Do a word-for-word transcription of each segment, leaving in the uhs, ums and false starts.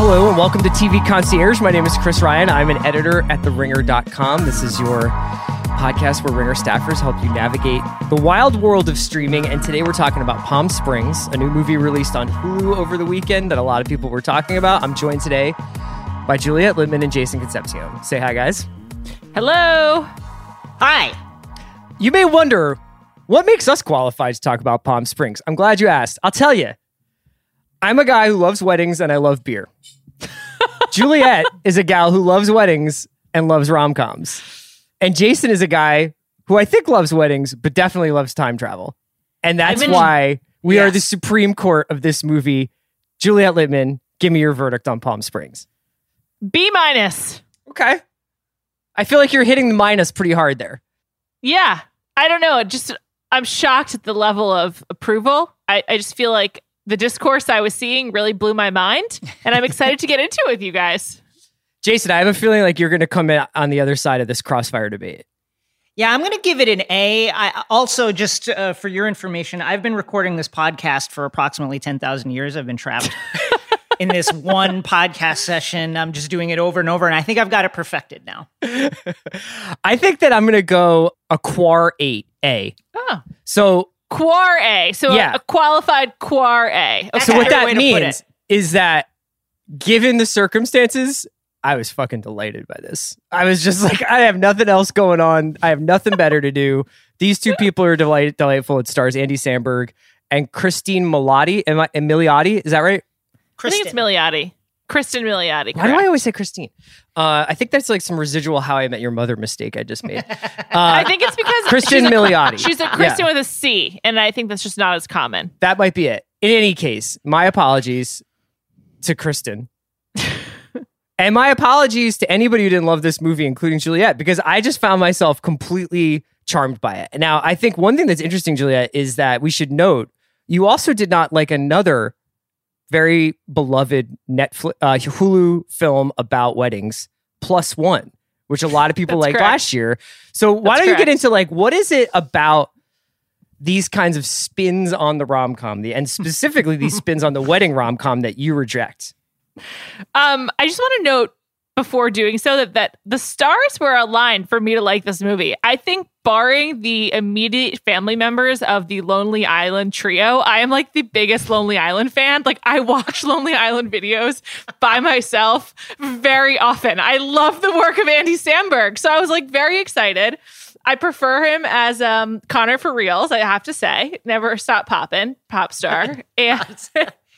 Hello and welcome to T V Concierge. My name is Chris Ryan. I'm an editor at the ringer dot com. This is your podcast where Ringer staffers help you navigate the wild world of streaming. And today we're talking about Palm Springs, a new movie released on Hulu over the weekend that a lot of people were talking about. I'm joined today by Juliet Litman and Jason Concepcion. Say hi, guys. Hello. Hi. You may wonder, what makes us qualified to talk about Palm Springs? I'm glad you asked. I'll tell you. I'm a guy who loves weddings and I love beer. Juliet is a gal who loves weddings and loves rom-coms. And Jason is a guy who I think loves weddings, but definitely loves time travel. And that's been, why we yes. are the Supreme Court of this movie. Juliet Litman, give me your verdict on Palm Springs. B minus. Okay. I feel like you're hitting the minus pretty hard there. Yeah. I don't know. Just, I'm shocked at the level of approval. I, I just feel like the discourse I was seeing really blew my mind, and I'm excited to get into it with you guys. Jason, I have a feeling like you're going to come in on the other side of this crossfire debate. Yeah, I'm going to give it an A. I also, just uh, for your information, I've been recording this podcast for approximately ten thousand years. I've been trapped in this one podcast session. I'm just doing it over and over, and I think I've got it perfected now. I think that I'm going to go a quar eight A. Oh. So Quar A. So yeah. a, a qualified Quar A. Okay. So what that means is that given the circumstances, I was fucking delighted by this. I was just like, I have nothing else going on. I have nothing better to do. These two people are delight- delightful. It stars Andy Samberg and Christine Milioti. Am I, Milioti? Is that right? Kristen. I think it's Milioti. Kristen Milioti. Why do I always say Christine? Uh, I think that's like some residual How I Met Your Mother mistake I just made. Uh, I think it's because Kristen she's Milioti. A, she's a Kristen yeah. with a C, and I think that's just not as common. That might be it. In any case, my apologies to Kristen. And my apologies to anybody who didn't love this movie, including Juliet, because I just found myself completely charmed by it. Now, I think one thing that's interesting, Juliet, is that we should note you also did not like another very beloved Netflix uh, Hulu film about weddings, Plus One, which a lot of people liked last year. So why That's don't correct. you get into like, what is it about these kinds of spins on the rom-com, the, and specifically these spins on the wedding rom-com that you reject? Um, I just want to note before doing so that, that the stars were aligned for me to like this movie. I think barring the immediate family members of the Lonely Island trio, I am like the biggest Lonely Island fan. Like I watch Lonely Island videos by myself very often. I love the work of Andy Samberg. So I was like very excited. I prefer him as um, Connor for reals, I have to say. Never stop popping, pop star. And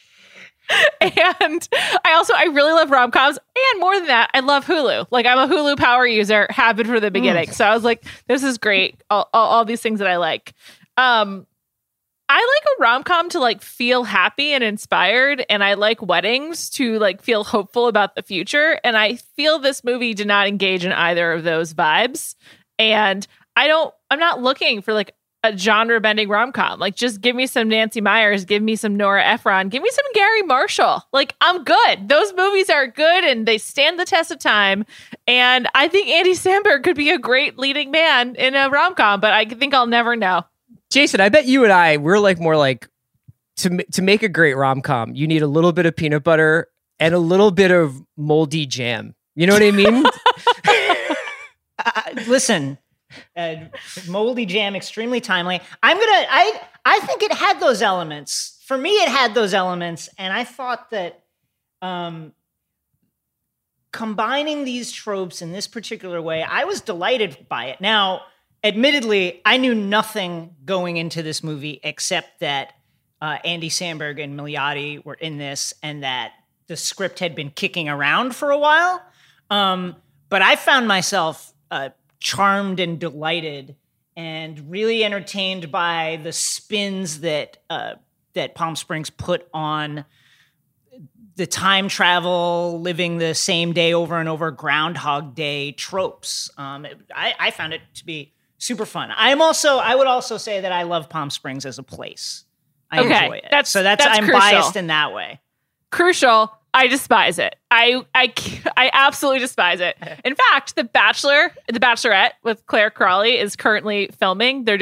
And I also, I really love rom-coms. And more than that, I love Hulu. Like, I'm a Hulu power user, have been from the beginning. Mm. So I was like, this is great. All, all, all these things that I like. Um, I like a rom-com to, like, feel happy and inspired. And I like weddings to, like, feel hopeful about the future. And I feel this movie did not engage in either of those vibes. And I don't, I'm not looking for, like, a genre-bending rom-com. Like, just give me some Nancy Meyers, give me some Nora Ephron, give me some Gary Marshall. Like, I'm good. Those movies are good, and they stand the test of time. And I think Andy Samberg could be a great leading man in a rom-com, but I think I'll never know. Jason, I bet you and I, we're like more like, to, to make a great rom-com, you need a little bit of peanut butter and a little bit of moldy jam. You know what I mean? uh, listen... Uh, moldy jam, extremely timely. I'm gonna. I I think it had those elements. For me, it had those elements, and I thought that um, combining these tropes in this particular way, I was delighted by it. Now, admittedly, I knew nothing going into this movie except that uh, Andy Samberg and Milioti were in this, and that the script had been kicking around for a while. Um, but I found myself. Uh, charmed and delighted and really entertained by the spins that uh, that Palm Springs put on the time travel, living the same day over and over, Groundhog Day tropes. Um, it, I, I found it to be super fun. I'm also, I would also say that I love Palm Springs as a place. I okay, enjoy it. That's, so that's, that's I'm crucial. biased in that way. Crucial. I despise it. I, I, I absolutely despise it. In fact, The Bachelor, The Bachelorette with Claire Crawley is currently filming. They're doing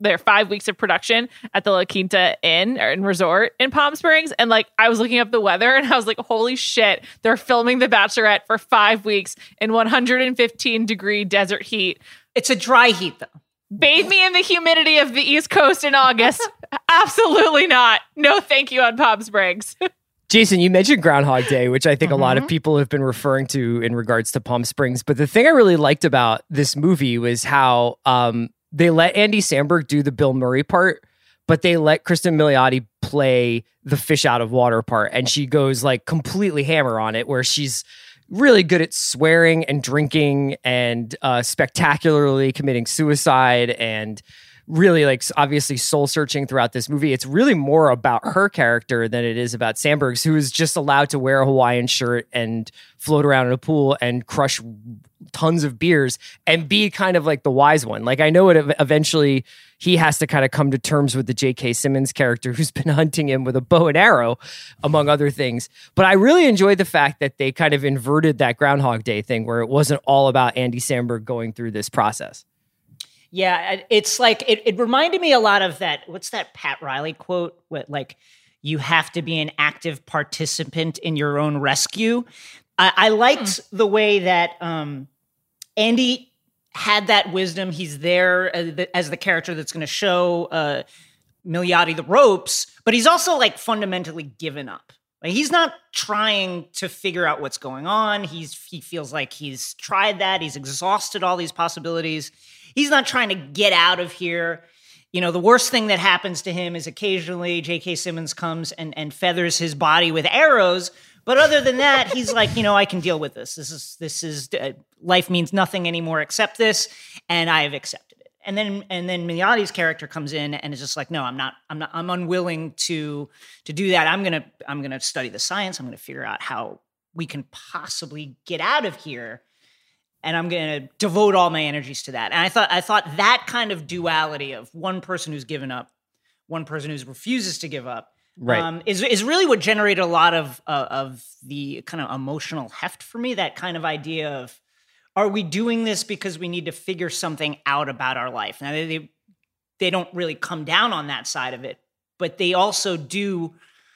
their five weeks of production at the La Quinta Inn or in resort in Palm Springs. And like, I was looking up the weather and I was like, holy shit, they're filming The Bachelorette for five weeks in one hundred fifteen degree desert heat. It's a dry heat though. Bathe me in the humidity of the East Coast in August. Absolutely not. No, thank you on Palm Springs. Jason, you mentioned Groundhog Day, which I think Mm-hmm. a lot of people have been referring to in regards to Palm Springs. But the thing I really liked about this movie was how um, they let Andy Samberg do the Bill Murray part, but they let Kristen Milioti play the fish out of water part. And she goes like completely hammer on it, where she's really good at swearing and drinking and uh, spectacularly committing suicide and really like obviously soul searching throughout this movie. It's really more about her character than it is about Samberg's, who is just allowed to wear a Hawaiian shirt and float around in a pool and crush tons of beers and be kind of like the wise one. Like I know it eventually he has to kind of come to terms with the J K. Simmons character who's been hunting him with a bow and arrow, among other things. But I really enjoyed the fact that they kind of inverted that Groundhog Day thing where it wasn't all about Andy Samberg going through this process. Yeah, it's like, it, it reminded me a lot of that, what's that Pat Riley quote? What, like, you have to be an active participant in your own rescue. I, I liked mm. the way that um, Andy had that wisdom. He's there as the, as the character that's going to show uh, Milioti the ropes, but he's also like fundamentally given up. Like, he's not trying to figure out what's going on. He's he feels like he's tried that. He's exhausted all these possibilities. He's not trying to get out of here. You know, the worst thing that happens to him is occasionally J K. Simmons comes and, and feathers his body with arrows. But other than that, he's like, you know, I can deal with this. This is, this is, uh, life means nothing anymore except this. And I have accepted it. And then, and then Milioti's character comes in and is just like, no, I'm not, I'm not, I'm unwilling to, to do that. I'm going to, I'm going to study the science. I'm going to figure out how we can possibly get out of here. And I'm going to devote all my energies to that. And I thought, I thought that kind of duality of one person who's given up, one person who refuses to give up, right, um, is is really what generated a lot of uh, of the kind of emotional heft for me. That kind of idea of, are we doing this because we need to figure something out about our life? Now they they don't really come down on that side of it, but they also do,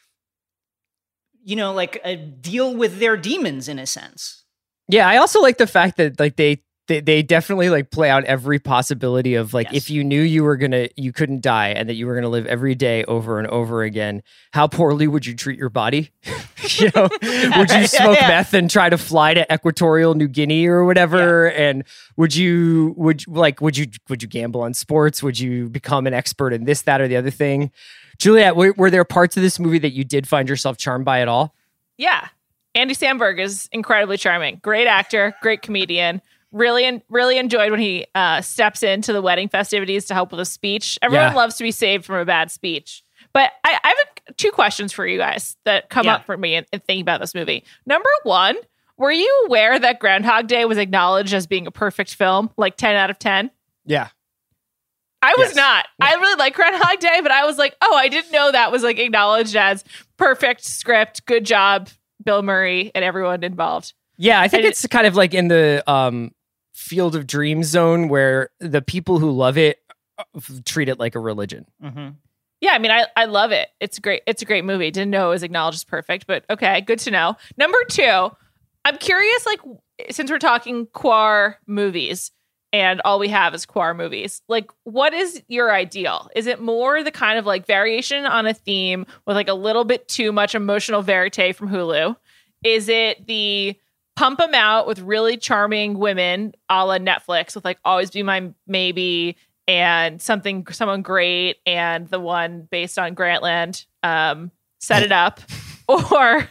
you know, like uh, deal with their demons in a sense. Yeah, I also like the fact that like they they, they definitely like play out every possibility of like, yes, if you knew you were gonna you couldn't die and that you were gonna live every day over and over again, how poorly would you treat your body? You know, would you smoke yeah, yeah. meth and try to fly to Equatorial New Guinea or whatever? Yeah. And would you would like would you would you gamble on sports? Would you become an expert in this, that, or the other thing? Juliet, were, were there parts of this movie that you did find yourself charmed by at all? Yeah. Andy Samberg is incredibly charming. Great actor, great comedian. Really, really enjoyed when he uh, steps into the wedding festivities to help with a speech. Everyone yeah. loves to be saved from a bad speech. But I, I have a, two questions for you guys that come yeah. up for me in, in thinking about this movie. Number one, were you aware that Groundhog Day was acknowledged as being a perfect film, like ten out of ten? Yeah. I was yes. not. I really like Groundhog Day, but I was like, oh, I didn't know that was like acknowledged as perfect script, good job, Bill Murray and everyone involved. Yeah, I think I it's kind of like in the um, Field of Dreams zone where the people who love it treat it like a religion. Mm-hmm. Yeah, I mean, I, I love it. It's great. It's a great movie. Didn't know it was acknowledged as perfect, but okay, good to know. Number two, I'm curious, like, since we're talking Quar movies and all we have is Quar movies, like, what is your ideal? Is it more the kind of like variation on a theme with like a little bit too much emotional verite from Hulu? Is it the pump them out with really charming women a la Netflix with like Always Be My Maybe and something, someone great and the one based on Grantland, um, Set It Up? Or,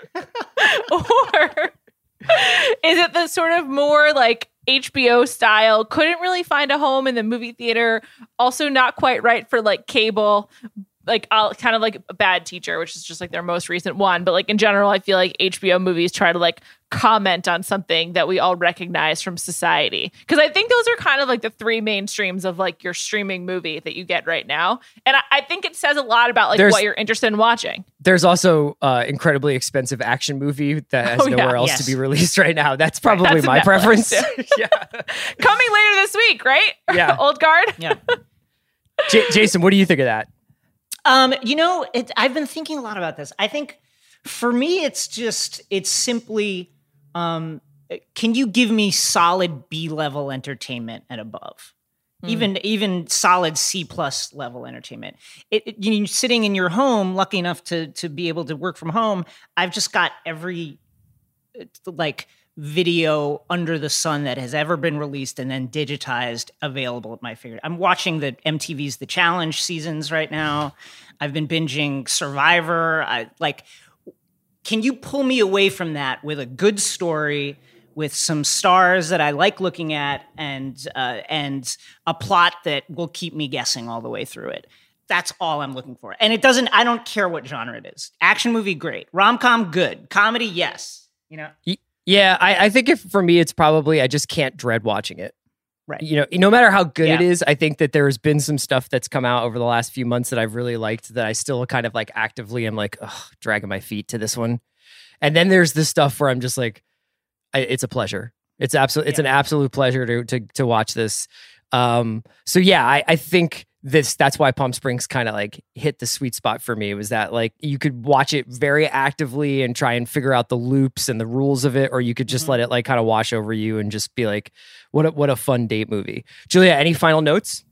or is it the sort of more like H B O style, couldn't really find a home in the movie theater, also not quite right for like cable, like I'll kind of like a Bad Teacher, which is just like their most recent one. But like in general, I feel like H B O movies try to like comment on something that we all recognize from society. Because I think those are kind of like the three mainstreams of like your streaming movie that you get right now. And I, I think it says a lot about like there's, what you're interested in watching. There's also uh incredibly expensive action movie that has oh, nowhere yeah. else yes. to be released right now. That's probably That's my Netflix, preference. Yeah. Coming later this week, right? Yeah. Old Guard. Yeah. J- Jason, what do you think of that? Um, you know, it, I've been thinking a lot about this. I think for me, it's just, it's simply, um, can you give me solid B-level entertainment and above? Mm. Even even solid C plus level entertainment. It, it, you know, sitting in your home, lucky enough to to be able to work from home, I've just got every like video under the sun that has ever been released and then digitized available at my fingertips. I'm watching the M T V's The Challenge seasons right now. I've been binging Survivor. I like. Can you pull me away from that with a good story, with some stars that I like looking at, and uh, and a plot that will keep me guessing all the way through it? That's all I'm looking for. And it doesn't. I don't care what genre it is. Action movie, great. Rom-com, good. Comedy, yes. You know. Yeah, I, I think if for me, it's probably I just can't dread watching it. Right. You know, no matter how good Yeah. it is, I think that there's been some stuff that's come out over the last few months that I've really liked that I still kind of like actively am like, ugh, dragging my feet to this one. And then there's this stuff where I'm just like, I, it's a pleasure. It's absolute. It's Yeah. an absolute pleasure to to to watch this. Um, so yeah, I, I think this. That's why Palm Springs kind of like hit the sweet spot for me. Was that like you could watch it very actively and try and figure out the loops and the rules of it, or you could just Mhm. let it like kind of wash over you and just be like, what a, what a fun date movie. Julia, any final notes?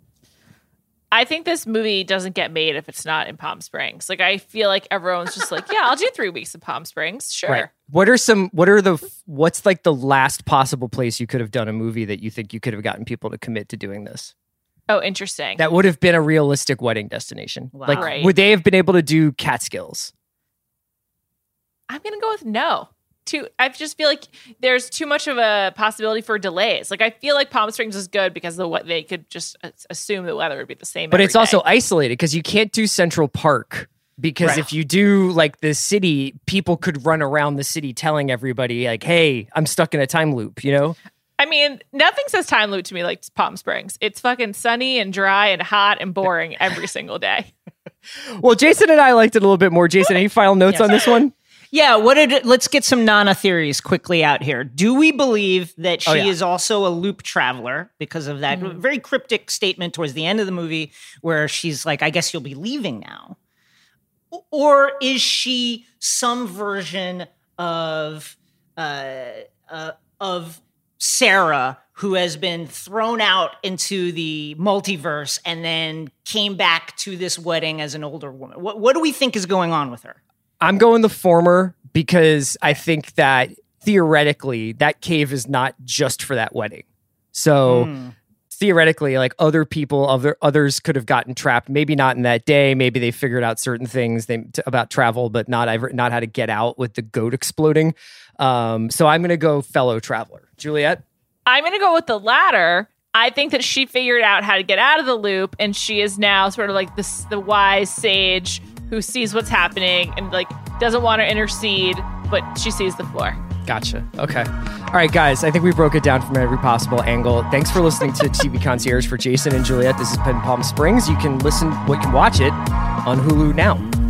I think this movie doesn't get made if it's not in Palm Springs. Like, I feel like everyone's just like, yeah, I'll do three weeks in Palm Springs. Sure. Right. What are some? What are the? What's like the last possible place you could have done a movie that you think you could have gotten people to commit to doing this? Oh, interesting. That would have been a realistic wedding destination. Wow. Like, Right. would they have been able to do Catskills? I'm going to go with no. Too, I just feel like there's too much of a possibility for delays. Like, I feel like Palm Springs is good because the what they could just assume the weather would be the same. But every it's also day. isolated because you can't do Central Park. Because Right. if you do like the city, people could run around the city telling everybody like, "Hey, I'm stuck in a time loop." You know. I mean, nothing says time loop to me like Palm Springs. It's fucking sunny and dry and hot and boring every single day. Well, Jason and I liked it a little bit more. Jason, any final notes Yes. on this one? Yeah, what did it, let's get some Nana theories quickly out here. Do we believe that she Oh, yeah. is also a loop traveler because of that Mm-hmm. very cryptic statement towards the end of the movie where she's like, I guess you'll be leaving now? Or is she some version of uh, uh, of Sarah who has been thrown out into the multiverse and then came back to this wedding as an older woman? What, what do we think is going on with her? I'm going the former because I think that theoretically that cave is not just for that wedding. So Mm. theoretically, like other people, other others could have gotten trapped. Maybe not in that day. Maybe they figured out certain things they, t- about travel, but not ever, not how to get out with the goat exploding. Um, so I'm going to go fellow traveler. Juliet? I'm going to go with the latter. I think that she figured out how to get out of the loop, and she is now sort of like this, the wise sage who sees what's happening and like doesn't want to intercede, but she sees the floor. Gotcha. Okay. All right, guys. I think we broke it down from every possible angle. Thanks for listening to T V Concierge for Jason and Juliet. This has been Palm Springs. You can listen, you can watch it on Hulu now.